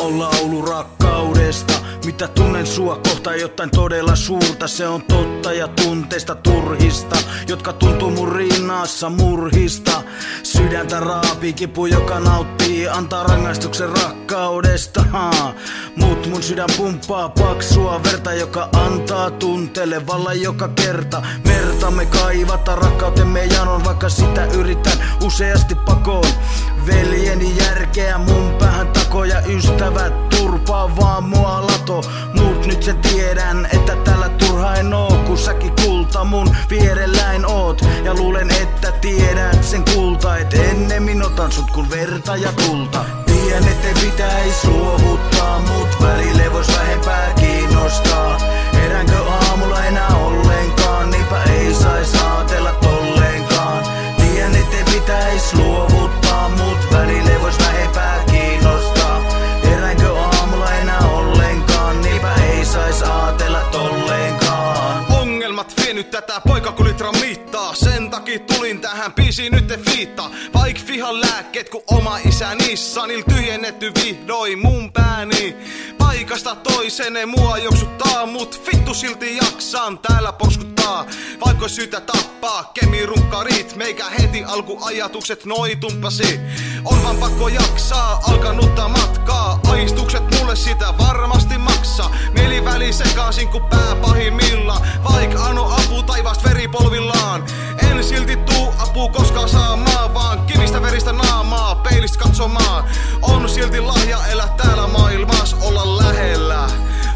on laulu rakkaudesta. Mitä tunnen sua kohtaan jotain todella suurta. Se on totta ja tunteista turhista, jotka tuntuu mun rinnassa murhista. Sydäntä raapii kipu, joka nauttii, antaa rangaistuksen rakkaudesta. Mut mun sydän pumppaa paksua verta, joka antaa tunteelle vallan joka kerta. Merta me kaivata rakkautemme janon, vaikka sitä yritän useasti pakoon. Veljeni järkeä mun päähän takoja, ystävät turpaa vaan mua lato. Mut nyt sen tiedän, että tällä turha en oo, kun säkin kulta mun vierelläin oot. Ja luulen, että tiedät sen kulta, et ennemmin otan sut kun verta ja tulta. Tiedän, ettei pitäis luovuttaa, mut välille vois vähempää kiinnostaa. Heräänkö aamulla enää ollenkaan, niinpä ei sais aatella tolleenkaan. Tiedän, ettei pitäis luovuttaa, mut välille vois vähempää kiinnostaa. Heräänkö aamulla enää ollenkaan, niinpä ei sais aatella tolleenkaan. Ongelmat vienyt tätä poika kun litran mittaa. Sen takia tulin tähän biisiin nyt te fiittaa. Vaik vihan lääkkeet kun oma isä Nissanil tyhjennetty vihdoin mun pääni. Paikasta toiseen mua joksuttaa, mut vittu silti jaksaan täällä porskuttaa. Vaikka syytä tappaa, kemirunkkarit, meikä heti alkuajatukset noitumpasi. On vaan pakko jaksaa, alkanutta matkaa. Aistukset mulle sitä varmasti maksaa. Mieliväli sekaisin kun pää pahimmilla. Vaik ano apu taivaasta veripolvillaan. En silti tuu apua koskaan saamaan, vaan kivistä veristä naamaa peilistä katsomaan. On silti lahja elää täällä maailmassa, olla lähellä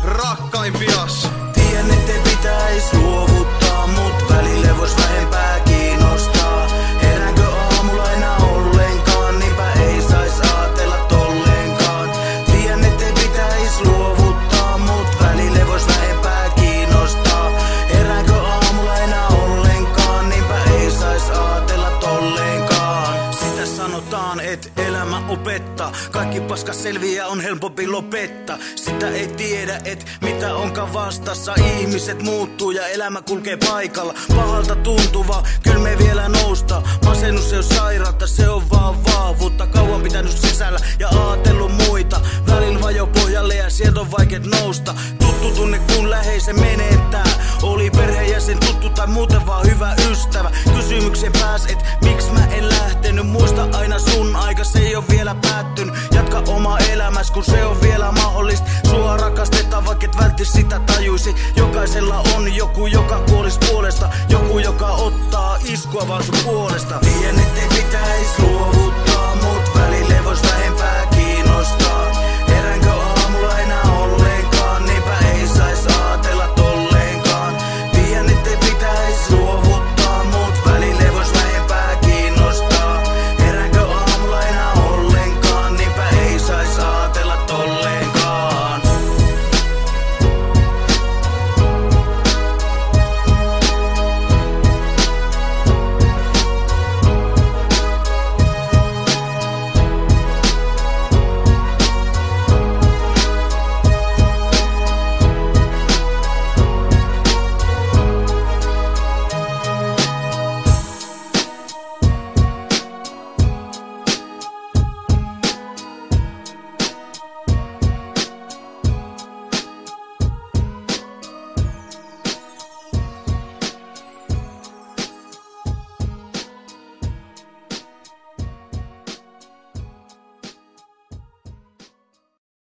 rakkaimpias. Tiedän, ettei pitäis luovuttaa, mut välille vois vähempää kiinnostaa. Heräänkö aamulla enää ollenkaan, niinpä ei sais aatella tolleenkaan. Tiedän, ettei pitäis luovuttaa, mut välille vois vähempää kiinnostaa. Heräänkö aamulla enää ollenkaan, niinpä ei sais aatella tolleenkaan. Sitä sanotaan, et elämä opettaa, kaikki paska selviää on helpompi lopettaa. Sitä ei tiedä, et mitä onkaan vastassa. Ihmiset muuttuu ja elämä kulkee paikalla. Pahalta tuntuva, kyl me vielä nousta. Masennus ei oo sairautta, se on vaan vahvuutta. Kauan pitänyt sisällä ja aatellut muita. Välillä vajo pohjalle ja sieltä on vaikeet nousta. Tuttu tunne kun läheisen menettää. Oli perheenjäsen tuttu tai muuten vaan hyvä ystävä. Kysymyksen pääs, et miksi mä en lähtenyt. Muista aina sun aika, se ei oo vielä päättynyt. Jatka oma elämäs kun se on vielä mahdollista. Sua rakastetaan vaikka et välttis sitä tajuisi. Jokaisella on joku